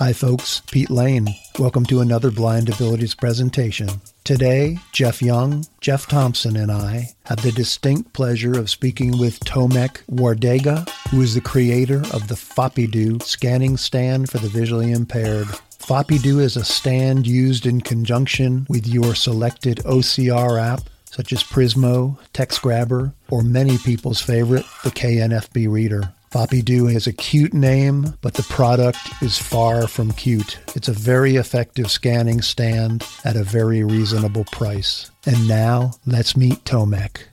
Hi folks, Pete Lane. Welcome to another Blind Abilities presentation. Today, Jeff Young, Jeff Thompson, and I have the distinct pleasure of speaking with Tomek Wardega, who is the creator of the Foppidu scanning stand for the visually impaired. Foppidu is a stand used in conjunction with your selected OCR app, such as Prismo, TextGrabber, or many people's favorite, the KNFB Reader. Foppidu is a cute name, but the product is far from cute. It's a very effective scanning stand at a very reasonable price. And now, let's meet Tomek.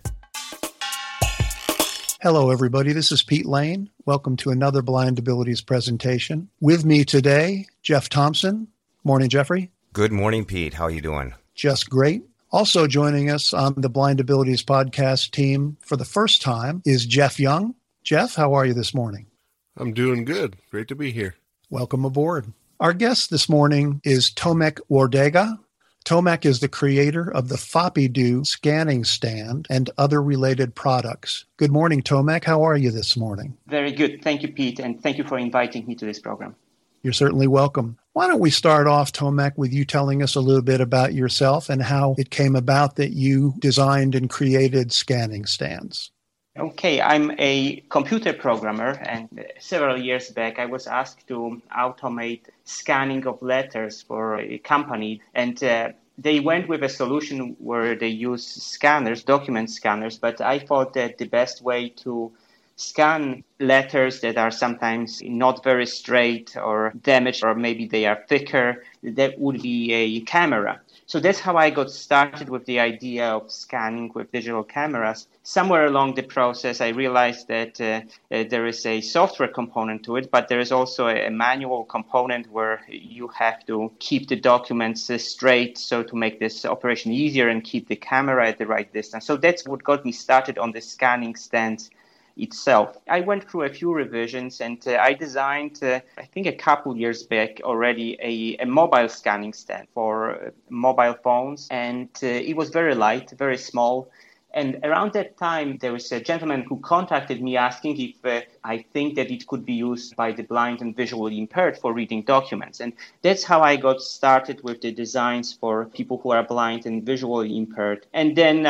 Hello, everybody. This is Pete Lane. Welcome to another Blind Abilities presentation. With me today, Jeff Thompson. Morning, Jeffrey. Good morning, Pete. How are you doing? Just great. Also joining us on the Blind Abilities podcast team for the first time is Jeff Young. Jeff, how are you this morning? I'm doing good. Great to be here. Welcome aboard. Our guest this morning is Tomek Wardega. Tomek is the creator of the Foppidu scanning stand and other related products. Good morning, Tomek. How are you this morning? Very good. Thank you, Pete, and thank you for inviting me to this program. You're certainly welcome. Why don't we start off, Tomek, with you telling us a little bit about yourself and how it came about that you designed and created scanning stands. Okay, I'm a computer programmer, and several years back I was asked to automate scanning of letters for a company, and they went with a solution where they use scanners, document scanners, but I thought that the best way to scan letters that are sometimes not very straight or damaged, or maybe they are thicker, that would be a camera. So that's how I got started with the idea of scanning with digital cameras. Somewhere along the process, I realized that there is a software component to it, but there is also a manual component where you have to keep the documents straight, so to make this operation easier and keep the camera at the right distance. So that's what got me started on the scanning stands itself. I went through a few revisions, and I designed, I think a couple years back already, a mobile scanning stand for mobile phones, and it was very light, very small. And around that time, there was a gentleman who contacted me asking if I think that it could be used by the blind and visually impaired for reading documents. And that's how I got started with the designs for people who are blind and visually impaired. And then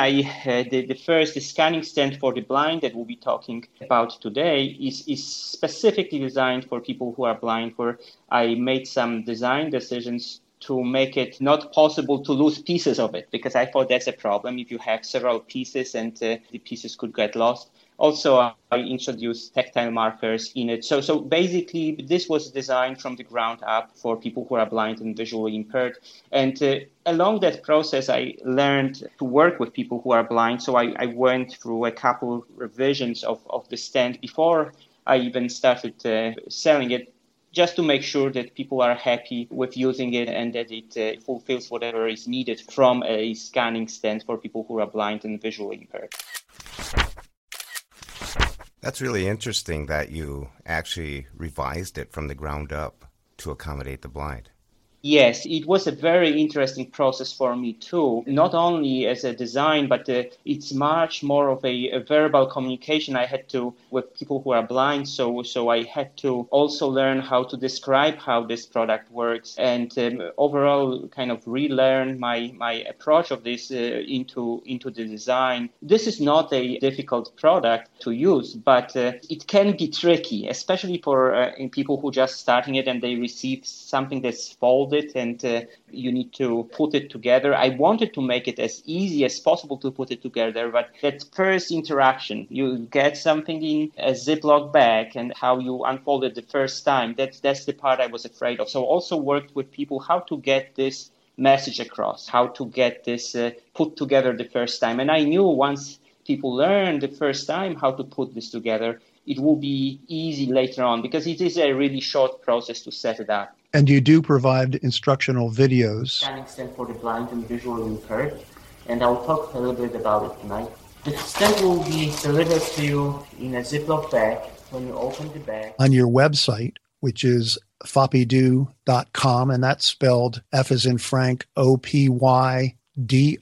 the scanning stand for the blind that we'll be talking about today is specifically designed for people who are blind, where I made some design decisions to make it not possible to lose pieces of it, because I thought that's a problem if you have several pieces and the pieces could get lost. Also, I introduced tactile markers in it. So basically, this was designed from the ground up for people who are blind and visually impaired. And along that process, I learned to work with people who are blind. So I went through a couple revisions of the stand before I even started selling it, just to make sure that people are happy with using it and that it fulfills whatever is needed from a scanning stand for people who are blind and visually impaired. That's really interesting that you actually revised it from the ground up to accommodate the blind. Yes, it was a very interesting process for me too, not only as a design, but it's much more of a verbal communication I had to with people who are blind. So I had to also learn how to describe how this product works and overall kind of relearn my approach of this into the design. This is not a difficult product to use, but it can be tricky, especially for people who are just starting it and they receive something that's folded and you need to put it together. I wanted to make it as easy as possible to put it together, but that first interaction, you get something in a Ziploc bag and how you unfold it the first time, that's the part I was afraid of. So also worked with people how to get this message across, how to get this put together the first time. And I knew once people learn the first time how to put this together, it will be easy later on because it is a really short process to set it up. And you do provide instructional videos. Scanning stand for the blind and visually impaired, and I'll talk a little bit about it tonight. The stand will be delivered to you in a Ziploc bag when you open the bag. On your website, which is foppidu.com, and that's spelled F as in Frank, OPYDO,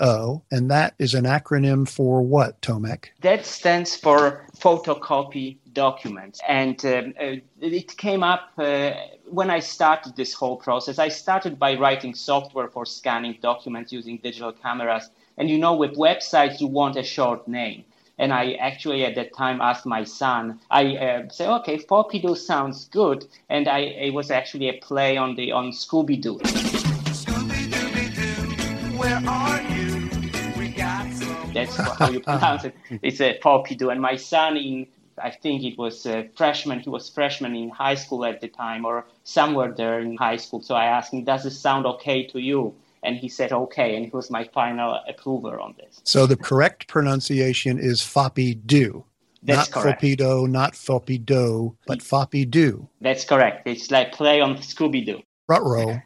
and that is an acronym for what, Tomek? That stands for photocopy documents. And it came up when I started this whole process. I started by writing software for scanning documents using digital cameras. And with websites, you want a short name. And I actually at that time asked my son, I said, okay, Floppy-Doo sounds good. And it was actually a play on Scooby-Doo. Scooby-Dooby-Doo, where are you? We got some. That's how you pronounce it. It's a Floppy-Doo. And my son I think it was a freshman. He was freshman in high school at the time or somewhere there in high school. So I asked him, does it sound okay to you? And he said, okay. And he was my final approver on this. So the correct pronunciation is Floppy-Doo. That's not correct. Floppy-Doo, not Floppy-Doo, but Floppy-Doo. That's correct. It's like play on Scooby-Doo. Ruh-roh.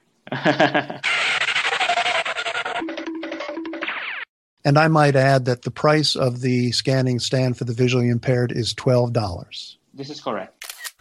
And I might add that the price of the scanning stand for the visually impaired is $12. This is correct.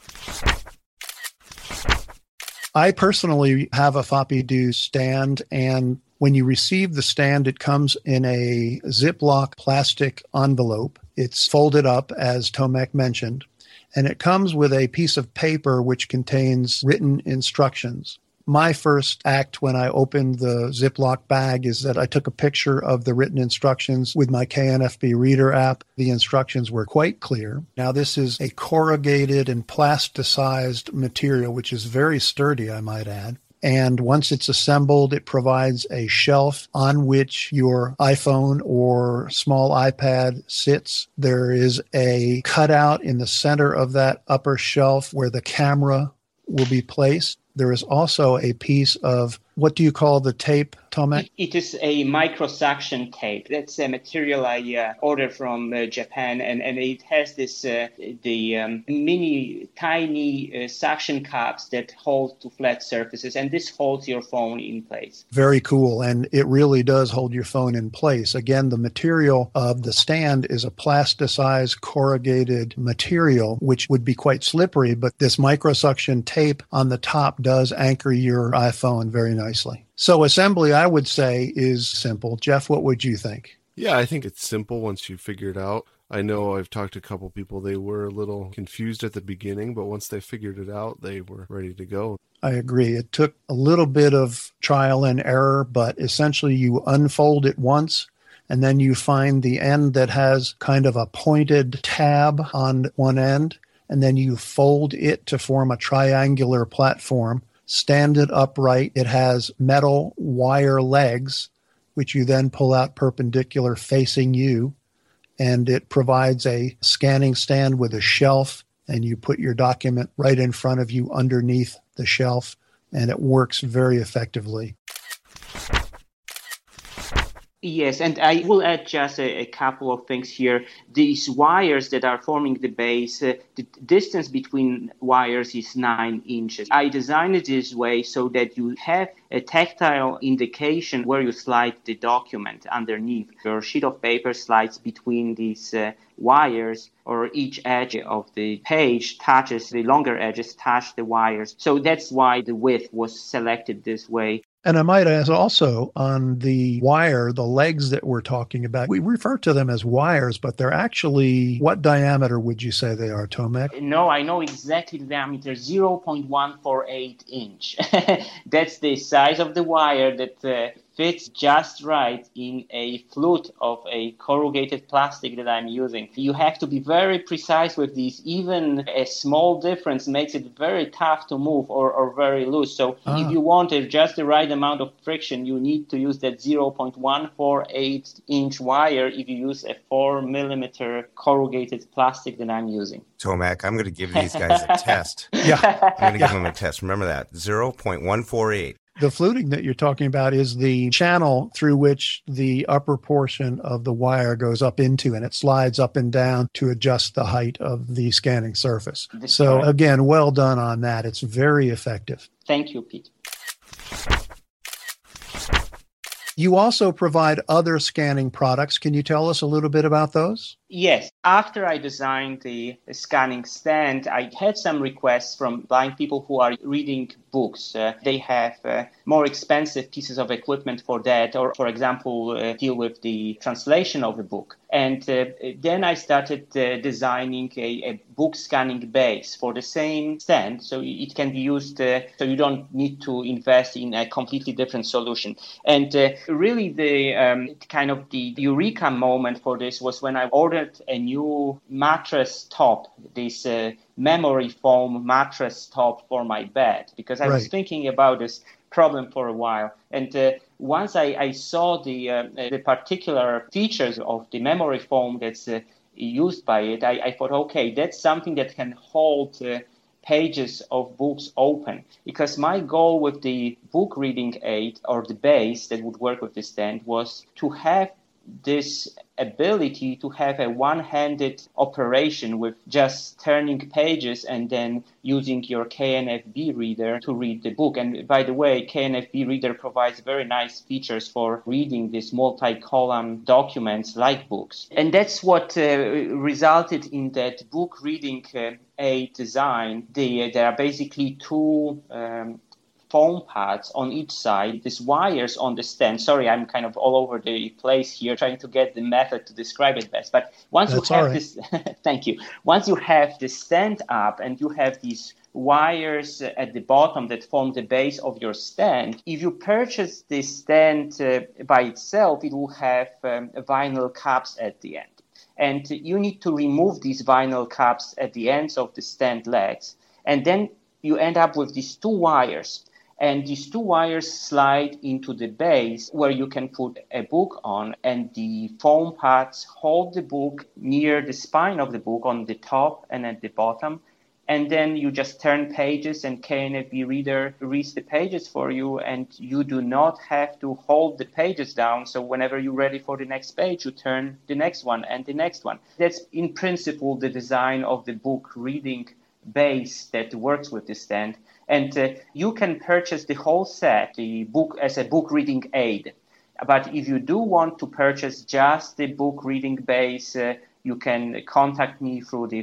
I personally have a Floppy-Doo stand, and when you receive the stand, it comes in a Ziploc plastic envelope. It's folded up, as Tomek mentioned, and it comes with a piece of paper which contains written instructions. My first act when I opened the Ziploc bag is that I took a picture of the written instructions with my KNFB Reader app. The instructions were quite clear. Now, this is a corrugated and plasticized material, which is very sturdy, I might add. And once it's assembled, it provides a shelf on which your iPhone or small iPad sits. There is a cutout in the center of that upper shelf where the camera will be placed. There is also a piece of, what do you call the tape, Tomek? It is a microsuction tape. That's a material I ordered from Japan, and it has this mini, tiny suction cups that hold to flat surfaces, and this holds your phone in place. Very cool, and it really does hold your phone in place. Again, the material of the stand is a plasticized corrugated material, which would be quite slippery, but this microsuction tape on the top does anchor your iPhone very nicely. So assembly, I would say, is simple. Jeff, what would you think? Yeah, I think it's simple once you figure it out. I know I've talked to a couple people, they were a little confused at the beginning, but once they figured it out, they were ready to go. I agree. It took a little bit of trial and error, but essentially you unfold it once, and then you find the end that has kind of a pointed tab on one end, and then you fold it to form a triangular platform. Stand it upright. It has metal wire legs, which you then pull out perpendicular facing you. And it provides a scanning stand with a shelf, and you put your document right in front of you underneath the shelf, and it works very effectively. Yes, and I will add just a couple of things here. These wires that are forming the base, the distance between wires is 9 inches. I designed it this way so that you have a tactile indication where you slide the document underneath. Your sheet of paper slides between these wires, or each edge of the page touches, the longer edges touch the wires. So that's why the width was selected this way. And I might add also on the wire, the legs that we're talking about, we refer to them as wires, but they're actually, what diameter would you say they are, Tomek? No, I know exactly the diameter, 0.148 inch. That's the size of the wire that fits just right in a flute of a corrugated plastic that I'm using. You have to be very precise with these. Even a small difference makes it very tough to move or very loose. So if you want just the right amount of friction, you need to use that 0.148 inch wire if you use a 4 millimeter corrugated plastic that I'm using. Tomek, I'm going to give these guys a test. Yeah. I'm going to give them a test. Remember that, 0.148. The fluting that you're talking about is the channel through which the upper portion of the wire goes up into, and it slides up and down to adjust the height of the scanning surface. So again, well done on that. It's very effective. Thank you, Pete. You also provide other scanning products. Can you tell us a little bit about those? Yes. After I designed the scanning stand, I had some requests from blind people who are reading books. They have more expensive pieces of equipment for that, or, for example, deal with the translation of the book. And then I started designing a book scanning base for the same stand, so it can be used, so you don't need to invest in a completely different solution. And really the kind of the eureka moment for this was when I ordered a new mattress top, this memory foam mattress top for my bed, because I was thinking about this problem for a while. And once I saw the particular features of the memory foam that's used by it, I thought, okay, that's something that can hold pages of books open. Because my goal with the book reading aid, or the base that would work with the stand, was to have this ability to have a one-handed operation with just turning pages and then using your KNFB reader to read the book. And by the way, KNFB reader provides very nice features for reading these multi-column documents like books. And that's what resulted in that book reading aid design. There are basically two foam pads on each side, these wires on the stand. Sorry, I'm kind of all over the place here trying to get the method to describe it best. But once you have this, thank you. Once you have the stand up and you have these wires at the bottom that form the base of your stand, if you purchase this stand by itself, it will have vinyl caps at the end. And you need to remove these vinyl caps at the ends of the stand legs. And then you end up with these two wires. And these two wires slide into the base where you can put a book on, and the foam pads hold the book near the spine of the book on the top and at the bottom. And then you just turn pages and KNFB reader reads the pages for you, and you do not have to hold the pages down. So whenever you're ready for the next page, you turn the next one and the next one. That's in principle the design of the book reading base that works with the stand. And you can purchase the whole set, the book, as a book reading aid. But if you do want to purchase just the book reading base, you can contact me through the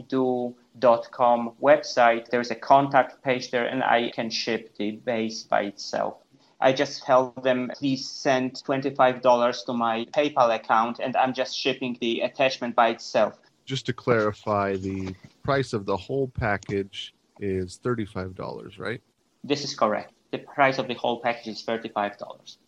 Fopidu.com website. There's a contact page there, and I can ship the base by itself. I just tell them, please send $25 to my PayPal account, and I'm just shipping the attachment by itself. Just to clarify, the price of the whole package is $35, right? This is correct. The price of the whole package is $35.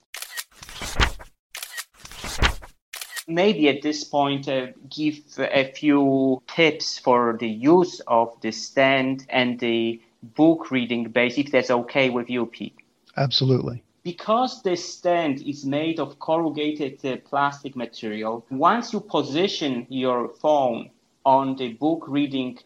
Maybe at this point, give a few tips for the use of the stand and the book reading base, if that's okay with you, Pete. Absolutely. Because the stand is made of corrugated plastic material, once you position your phone on the book reading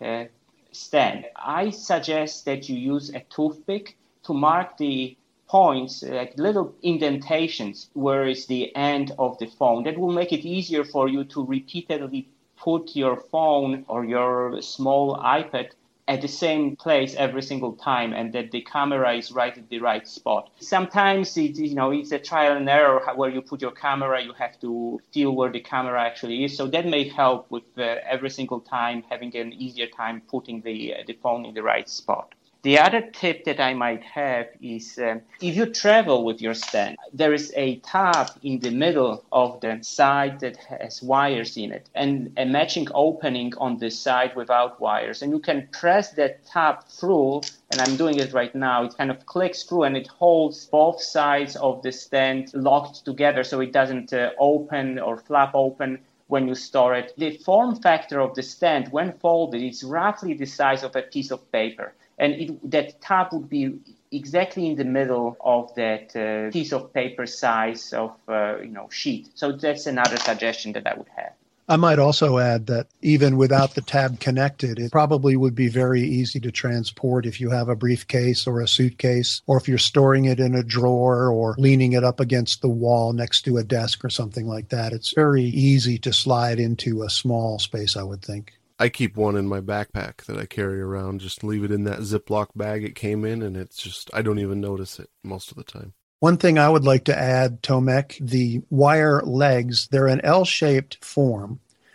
stand, I suggest that you use a toothpick to mark the points, like little indentations, where is the end of the phone. That will make it easier for you to repeatedly put your phone or your small iPad at the same place every single time, and that the camera is right at the right spot. Sometimes it's a trial and error where you put your camera, you have to feel where the camera actually is. So that may help with every single time having an easier time putting the phone in the right spot. The other tip that I might have is if you travel with your stand, there is a tab in the middle of the side that has wires in it and a matching opening on the side without wires. And you can press that tab through, and I'm doing it right now. It kind of clicks through and it holds both sides of the stand locked together so it doesn't open or flap open when you store it. The form factor of the stand, when folded, is roughly the size of a piece of paper. And that tab would be exactly in the middle of that piece of paper size of sheet. So that's another suggestion that I would have. I might also add that even without the tab connected, it probably would be very easy to transport if you have a briefcase or a suitcase, or if you're storing it in a drawer or leaning it up against the wall next to a desk or something like that. It's very easy to slide into a small space, I would think. I keep one in my backpack that I carry around, just leave it in that Ziploc bag it came in, and it's just, I don't even notice it most of the time. One thing I would like to add, Tomek, the wire legs, they're an L-shaped form.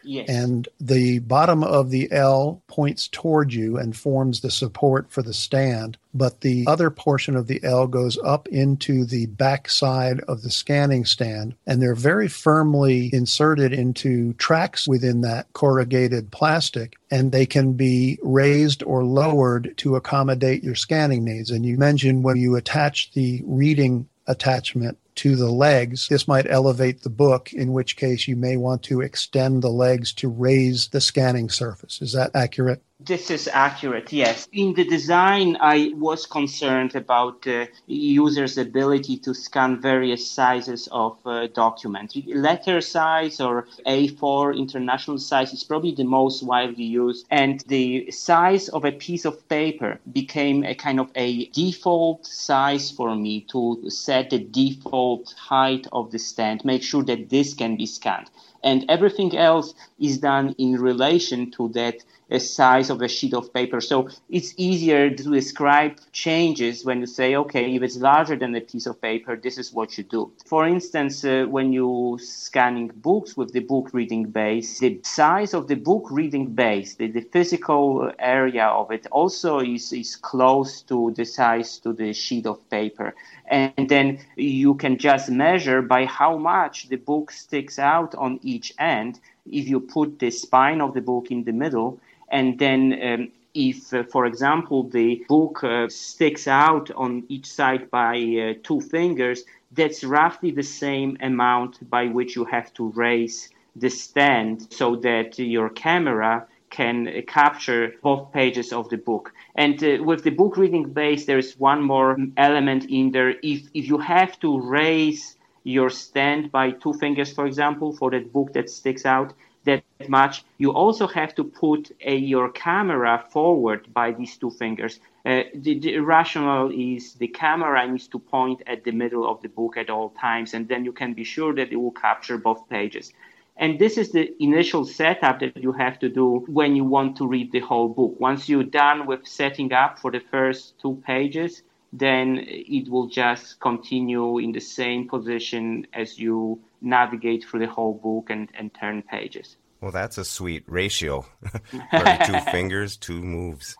Yes. And the bottom of the L points toward you and forms the support for the stand, but the other portion of the L goes up into the back side of the scanning stand, and they're very firmly inserted into tracks within that corrugated plastic, and they can be raised or lowered to accommodate your scanning needs. And you mentioned when you attach the reading attachment to the legs, this might elevate the book, in which case you may want to extend the legs to raise the scanning surface. Is that accurate? This is accurate, yes. In the design, I was concerned about users' ability to scan various sizes of documents. Letter size or A4 international size is probably the most widely used. And the size of a piece of paper became a kind of a default size for me to set the default height of the stand, make sure that this can be scanned. And everything else is done in relation to that size of a sheet of paper. So it's easier to describe changes when you say, okay, if it's larger than a piece of paper, this is what you do. For instance, when you're scanning books with the book reading base, the size of the book reading base, the physical area of it also is close to the size to the sheet of paper. And then you can just measure by how much the book sticks out on each end if you put the spine of the book in the middle. And then if, for example, the book sticks out on each side by 2 fingers, that's roughly the same amount by which you have to raise the stand so that your camera can capture both pages of the book. And with the book reading base, there is one more element in there. If you have to raise your stand by 2 fingers, for example, for that book that sticks out that much, you also have to put your camera forward by these 2 fingers. The rationale is the camera needs to point at the middle of the book at all times, and then you can be sure that it will capture both pages. And this is the initial setup that you have to do when you want to read the whole book. Once you're done with setting up for the first 2 pages, then it will just continue in the same position as you navigate through the whole book and turn pages. Well, that's a sweet ratio. For the 2 fingers, 2 moves.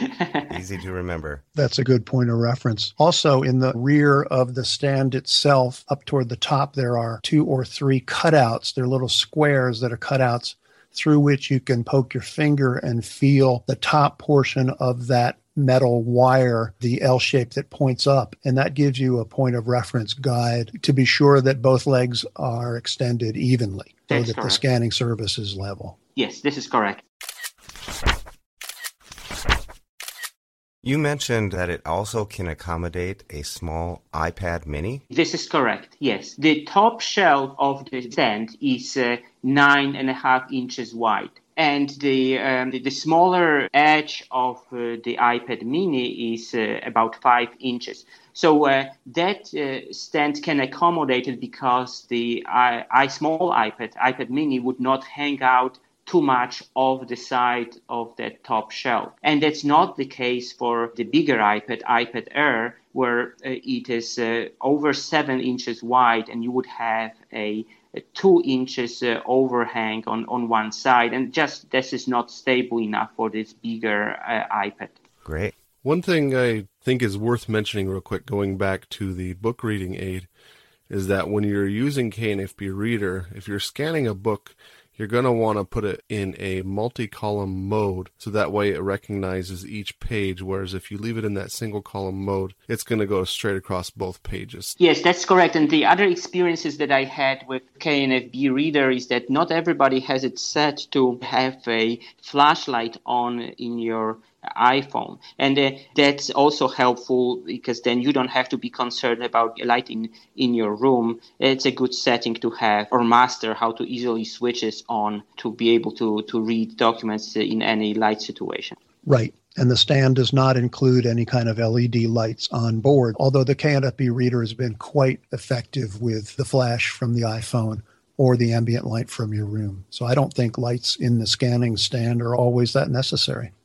Easy to remember. That's a good point of reference. Also, in the rear of the stand itself, up toward the top, there are 2 or 3 cutouts. They're little squares that are cutouts through which you can poke your finger and feel the top portion of that metal wire, the L shape that points up, and that gives you a point of reference guide to be sure that both legs are extended evenly so that the scanning surface is level. Yes, this is correct. You mentioned that it also can accommodate a small iPad mini? This is correct, yes. The top shelf of the stand is 9.5 inches wide. And the smaller edge of the iPad mini is about 5 inches. So that stand can accommodate it because the small iPad mini would not hang out too much off the side of that top shelf. And that's not the case for the bigger iPad Air, where it is over 7 inches wide, and you would have a 2 inches overhang on one side, and just this is not stable enough for this bigger iPad. Great. One thing I think is worth mentioning real quick, going back to the book reading aid, is that when you're using KNFB Reader, if you're scanning a book, you're going to want to put it in a multi-column mode, so that way it recognizes each page, whereas if you leave it in that single column mode, it's going to go straight across both pages. Yes, that's correct. And the other experiences that I had with KNFB Reader is that not everybody has it set to have a flashlight on in your iPhone. And that's also helpful because then you don't have to be concerned about light in your room. It's a good setting to have or master how to easily switch it on to be able to read documents in any light situation. Right. And the stand does not include any kind of LED lights on board, although the KNFB Reader has been quite effective with the flash from the iPhone or the ambient light from your room. So I don't think lights in the scanning stand are always that necessary.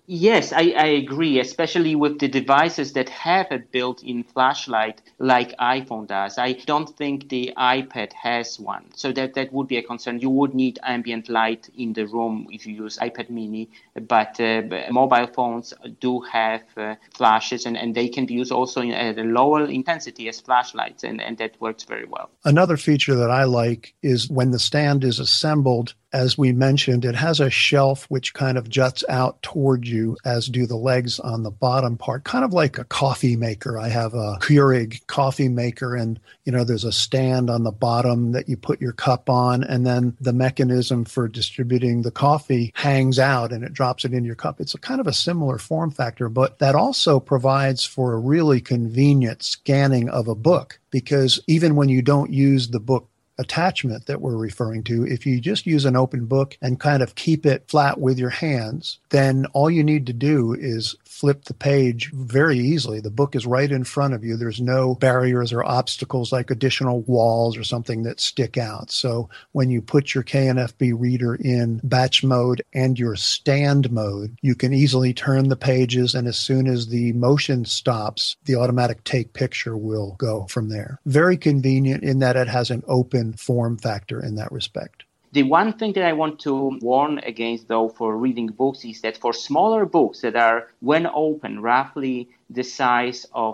Yes, I agree, especially with the devices that have a built-in flashlight like iPhone does. I don't think the iPad has one. So that would be a concern. You would need ambient light in the room if you use iPad mini, but mobile phones do have flashes, and they can be used also at a lower intensity as flashlights, and that works very well. Another feature that I like is when the stand is assembled, as we mentioned, it has a shelf which kind of juts out toward you, as do the legs on the bottom part, kind of like a coffee maker. I have a Keurig coffee maker, and there's a stand on the bottom that you put your cup on, and then the mechanism for distributing the coffee hangs out and it drops it in your cup. It's a kind of a similar form factor, but that also provides for a really convenient scanning of a book, because even when you don't use the book attachment that we're referring to, if you just use an open book and kind of keep it flat with your hands, then all you need to do is flip the page very easily. The book is right in front of you. There's no barriers or obstacles like additional walls or something that stick out. So when you put your KNFB reader in batch mode and your stand mode, you can easily turn the pages, and as soon as the motion stops, the automatic take picture will go from there. Very convenient in that it has an open form factor in that respect. The one thing that I want to warn against, though, for reading books is that for smaller books that are, when open, roughly the size of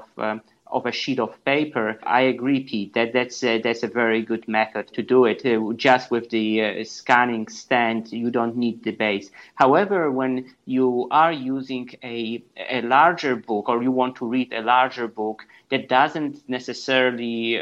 a sheet of paper, I agree, Pete, that's a very good method to do it. Just with the scanning stand, you don't need the base. However, when you are using a larger book, or you want to read a larger book that doesn't necessarily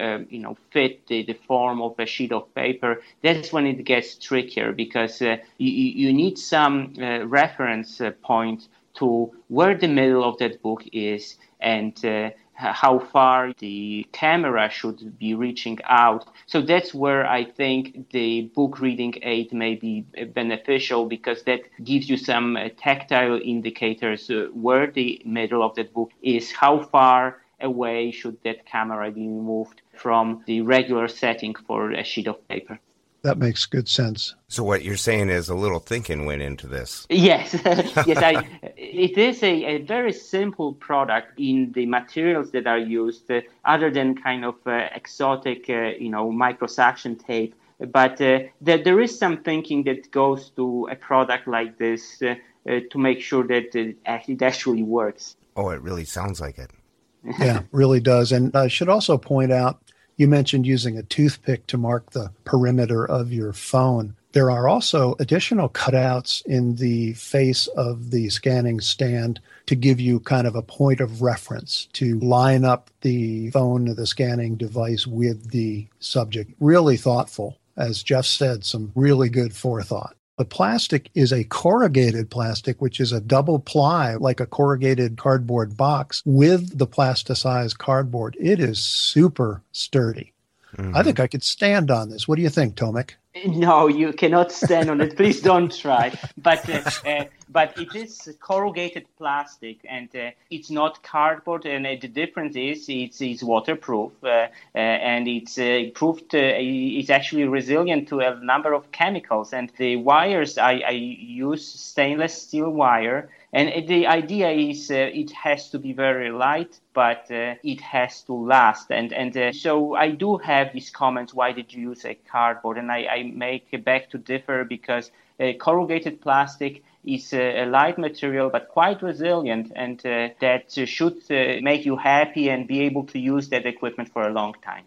fit the form of a sheet of paper, that's when it gets trickier, because you need some reference point to where the middle of that book is, and how far the camera should be reaching out. So that's where I think the book reading aid may be beneficial, because that gives you some tactile indicators where the middle of that book is, how far away should that camera be moved from the regular setting for a sheet of paper. That makes good sense. So what you're saying is a little thinking went into this. Yes, yes. It is a very simple product in the materials that are used, other than kind of exotic, microsuction tape. But there is some thinking that goes to a product like this to make sure that it actually works. Oh, it really sounds like it. Yeah, really does. And I should also point out, you mentioned using a toothpick to mark the perimeter of your phone. There are also additional cutouts in the face of the scanning stand to give you kind of a point of reference to line up the phone or the scanning device with the subject. Really thoughtful. As Jeff said, some really good forethought. The plastic is a corrugated plastic, which is a double ply, like a corrugated cardboard box with the plasticized cardboard. It is super sturdy. Mm-hmm. I think I could stand on this. What do you think, Tomek? No, you cannot stand on it. Please don't try. But it is corrugated plastic, and it's not cardboard. And the difference is it's waterproof, and it's proved it's actually resilient to a number of chemicals. And the wires, I use stainless steel wire. And the idea is it has to be very light, but it has to last. And so I do have these comments, why did you use a cardboard? And I make a beg to differ, because corrugated plastic is a light material, but quite resilient. And that should make you happy and be able to use that equipment for a long time.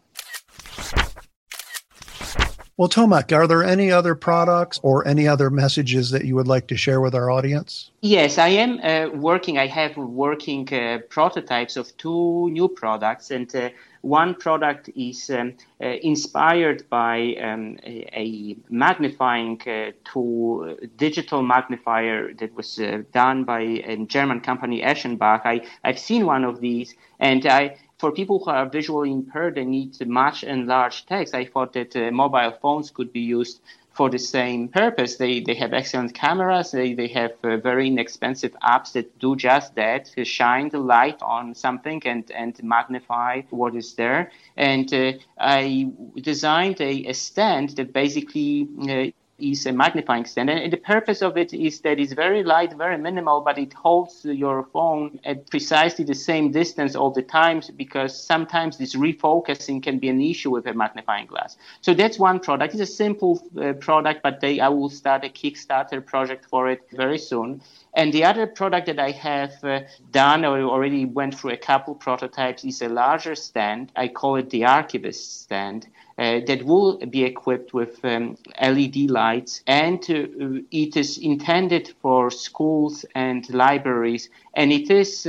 Well, Tomek, are there any other products or any other messages that you would like to share with our audience? Yes, I am I have working prototypes of two new products, and one product is inspired by a magnifying tool, digital magnifier that was done by a German company, Eschenbach. I've seen one of these, and for people who are visually impaired and need much enlarged text, I thought that mobile phones could be used for the same purpose. They have excellent cameras. They have very inexpensive apps that do just that, shine the light on something and magnify what is there. And I designed a stand that basically is a magnifying stand. And the purpose of it is that it's very light, very minimal, but it holds your phone at precisely the same distance all the time, because sometimes this refocusing can be an issue with a magnifying glass. So that's one product. It's a simple product, but I will start a Kickstarter project for it very soon. And the other product that I have done or already went through a couple prototypes is a larger stand. I call it the Archivist stand. That will be equipped with LED lights, and it is intended for schools and libraries, and it is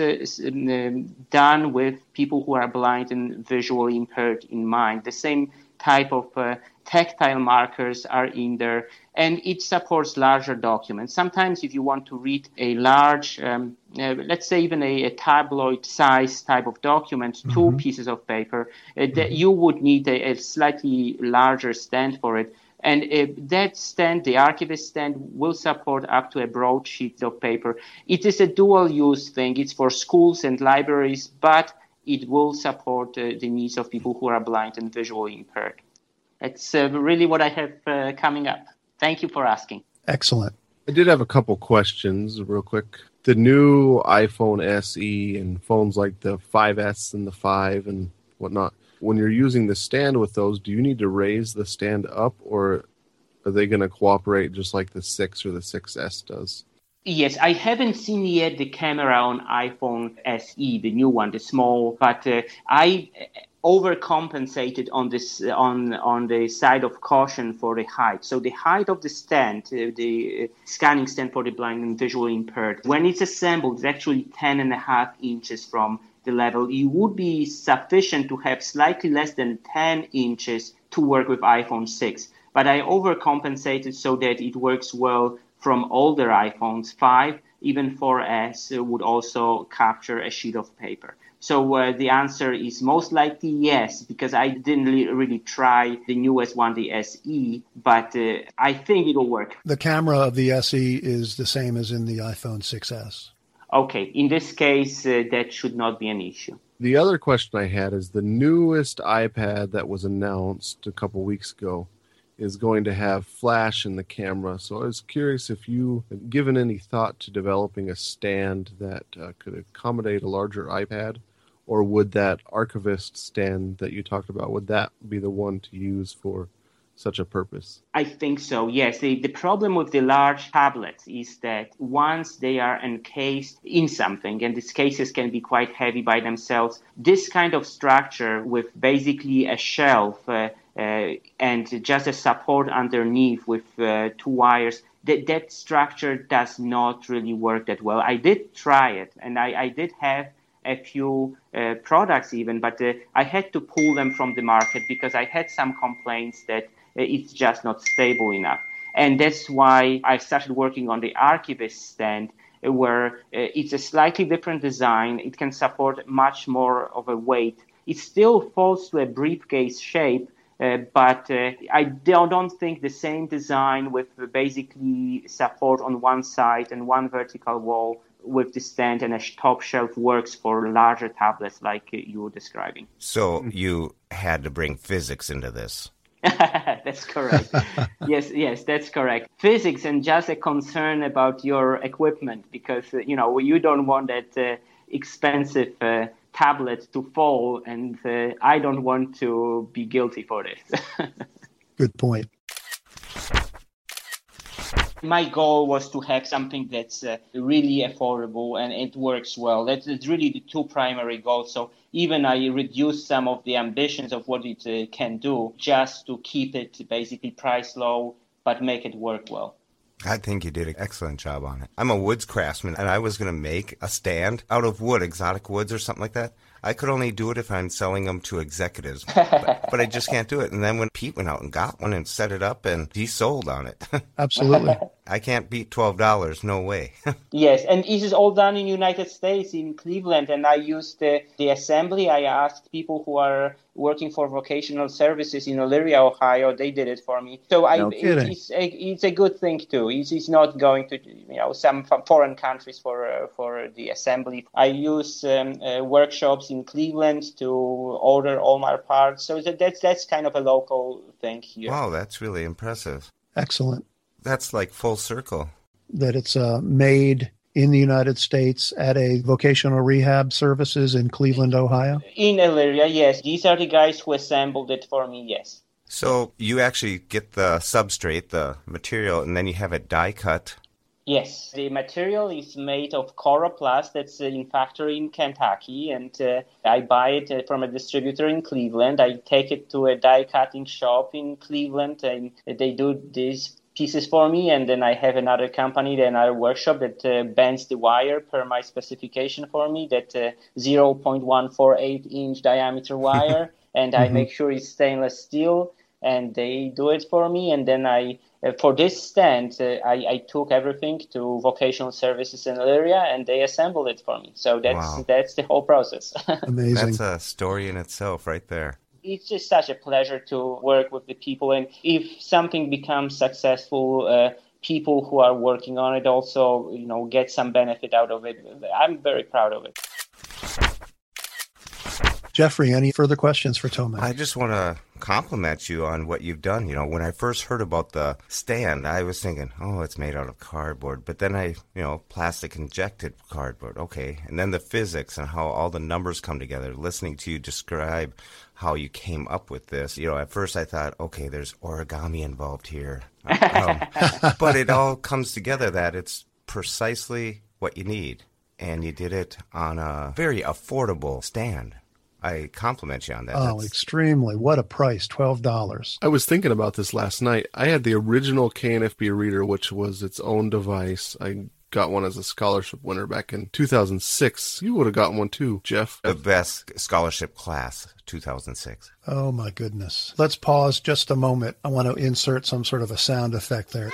done with people who are blind and visually impaired in mind. The same type of tactile markers are in there, and it supports larger documents. Sometimes if you want to read a large, let's say even a tabloid size type of document, two pieces of paper, that you would need a slightly larger stand for it. And that stand, the Archivist stand, will support up to a broadsheet of paper. It is a dual-use thing. It's for schools and libraries, but it will support the needs of people who are blind and visually impaired. That's really what I have coming up. Thank you for asking. Excellent. I did have a couple questions real quick. The new iPhone SE and phones like the 5S and the 5 and whatnot, when you're using the stand with those, do you need to raise the stand up, or are they going to cooperate just like the 6 or the 6S does? Yes, I haven't seen yet the camera on iPhone SE, the new one, the small, but I overcompensated on this on the side of caution for the height. So the height of the stand, the scanning stand for the blind and visually impaired, when it's assembled, it's actually 10.5 inches from the level. It would be sufficient to have slightly less than 10 inches to work with iPhone 6. But I overcompensated so that it works well from older iPhones. 5, even 4S would also capture a sheet of paper. So the answer is most likely yes, because I didn't really try the newest one, the SE, but I think it'll work. The camera of the SE is the same as in the iPhone 6S. Okay, in this case, that should not be an issue. The other question I had is the newest iPad that was announced a couple weeks ago is going to have flash in the camera. So I was curious if you have given any thought to developing a stand that could accommodate a larger iPad, or would that Archivist stand that you talked about, would that be the one to use for such a purpose? I think so, yes. The problem with the large tablets is that once they are encased in something, and these cases can be quite heavy by themselves, this kind of structure with basically a shelf and just a support underneath with 2 wires, that structure does not really work that well. I did try it, and I did have a few products even, but I had to pull them from the market because I had some complaints that it's just not stable enough. And that's why I started working on the Archivist stand, where it's a slightly different design. It can support much more of a weight. It still falls to a briefcase shape, but I don't think the same design with basically support on one side and one vertical wall with the stand and a top shelf works for larger tablets like you were describing. So you had to bring physics into this. That's correct. Yes, that's correct. Physics and just a concern about your equipment, because you don't want that expensive tablet to fall, and I don't want to be guilty for this. Good point. My goal was to have something that's really affordable and it works well. That's really the 2 primary goals. So even I reduced some of the ambitions of what it can do just to keep it basically price low, but make it work well. I think you did an excellent job on it. I'm a woods craftsman, and I was going to make a stand out of wood, exotic woods or something like that. I could only do it if I'm selling them to executives, but I just can't do it. And then when Pete went out and got one and set it up, and he sold on it. Absolutely. I can't beat $12. No way. Yes, and this is all done in the United States, in Cleveland. And I used the assembly. I asked people who are working for vocational services in Elyria, Ohio. They did it for me. So it's a good thing too. It's not going to some foreign countries for the assembly. I use workshops in Cleveland to order all my parts. So that's kind of a local thing here. Wow, that's really impressive. Excellent. That's like full circle. That it's made in the United States at a vocational rehab services in Cleveland, Ohio? In Elyria, yes. These are the guys who assembled it for me, yes. So you actually get the substrate, the material, and then you have it die cut. Yes, the material is made of Coroplast that's in factory in Kentucky, and I buy it from a distributor in Cleveland. I take it to a die cutting shop in Cleveland, and they do these pieces for me, and then I have another company, another workshop that bends the wire per my specification for me, that 0.148 inch diameter wire, and I make sure it's stainless steel, and they do it for me, and then for this stand, I took everything to vocational services in Elyria, and they assembled it for me. So that's the whole process. Amazing. That's a story in itself right there. It's just such a pleasure to work with the people. And if something becomes successful, people who are working on it also, get some benefit out of it. I'm very proud of it. Jeffrey, any further questions for Tomek? I just want to compliment you on what you've done. When I first heard about the stand, I was thinking, oh, it's made out of cardboard. But then plastic injected cardboard. Okay. And then the physics and how all the numbers come together. Listening to you describe how you came up with this. At first I thought, okay, there's origami involved here. But it all comes together that it's precisely what you need. And you did it on a very affordable stand. I compliment you on that. Oh, extremely. What a price, $12. I was thinking about this last night. I had the original KNFB reader, which was its own device. I got one as a scholarship winner back in 2006. You would have gotten one too, Jeff. The best scholarship class, 2006. Oh, my goodness. Let's pause just a moment. I want to insert some sort of a sound effect there.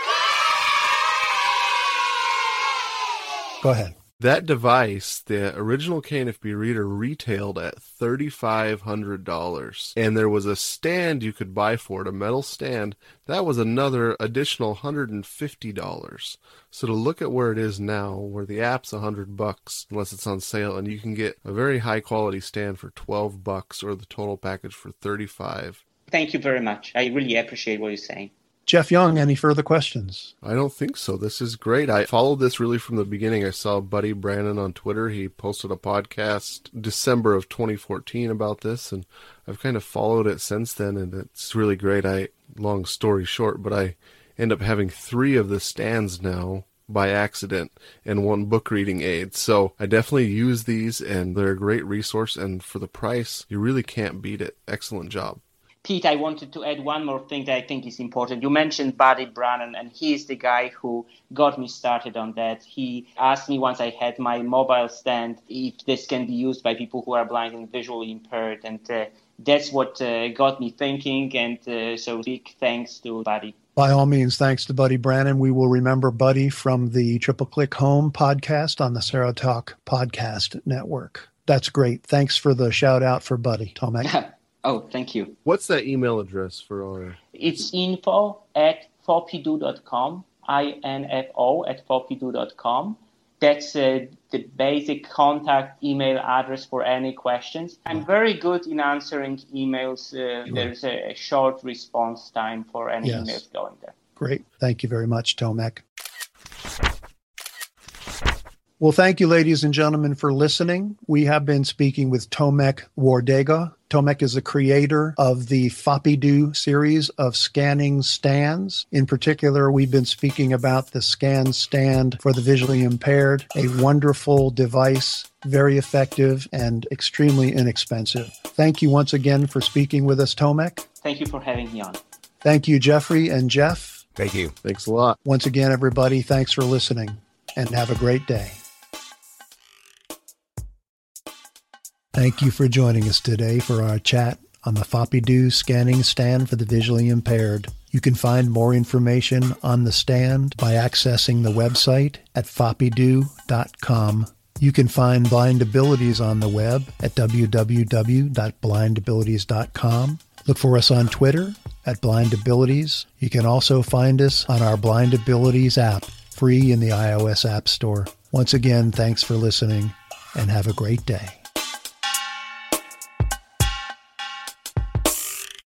Go ahead. That device, the original KNFB reader, retailed at $3,500. And there was a stand you could buy for it, a metal stand. That was another additional $150. So to look at where it is now, where the app's $100, unless it's on sale, and you can get a very high quality stand for $12 or the total package for $35. Thank you very much. I really appreciate what you're saying. Jeff Young, any further questions? I don't think so. This is great. I followed this really from the beginning. I saw Buddy Brannon on Twitter. He posted a podcast December of 2014 about this, and I've kind of followed it since then, and it's really great. Long story short, but I end up having 3 of the stands now by accident and 1 book reading aid. So I definitely use these, and they're a great resource, and for the price, you really can't beat it. Excellent job. Pete, I wanted to add one more thing that I think is important. You mentioned Buddy Brannon, and he's the guy who got me started on that. He asked me once I had my mobile stand if this can be used by people who are blind and visually impaired, and that's what got me thinking, and so big thanks to Buddy. By all means, thanks to Buddy Brannon. We will remember Buddy from the Triple Click Home podcast on the Serotalk Podcast Network. That's great. Thanks for the shout out for Buddy, Tomek. Oh, thank you. What's that email address for our... It's info@fopidu.com, info@fopidu.com. That's the basic contact email address for any questions. I'm very good in answering emails. There's a short response time for any emails going there. Great. Thank you very much, Tomek. Well, thank you, ladies and gentlemen, for listening. We have been speaking with Tomek Wardega. Tomek is the creator of the Fopidu series of scanning stands. In particular, we've been speaking about the Scan Stand for the visually impaired, a wonderful device, very effective and extremely inexpensive. Thank you once again for speaking with us, Tomek. Thank you for having me on. Thank you, Jeffrey and Jeff. Thank you. Thanks a lot. Once again, everybody, thanks for listening, and have a great day. Thank you for joining us today for our chat on the Fopidu scanning stand for the visually impaired. You can find more information on the stand by accessing the website at fopidu.com. You can find Blind Abilities on the web at www.blindabilities.com. Look for us on Twitter at Blind Abilities. You can also find us on our Blind Abilities app, free in the iOS App Store. Once again, thanks for listening, and have a great day.